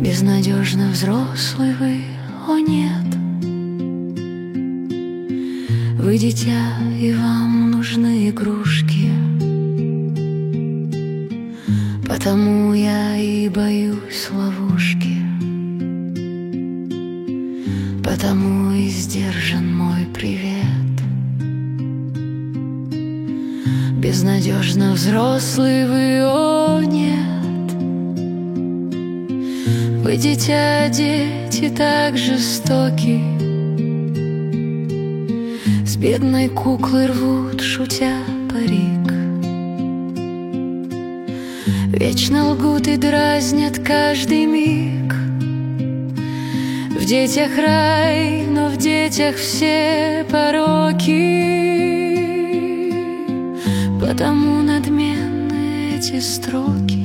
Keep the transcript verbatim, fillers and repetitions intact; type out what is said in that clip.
Безнадежно взрослый вы, о нет. Вы дитя, и вам нужны игрушки. Потому я и боюсь ловушки. Потому и сдержан мой привет. Безнадежно взрослый вы, о нет. Вы дитя, дети так жестоки. С бедной куклы рвут, шутя, парик. Вечно лгут и дразнят каждый миг. В детях рай, но в детях все пороки. Потому надменны эти строки.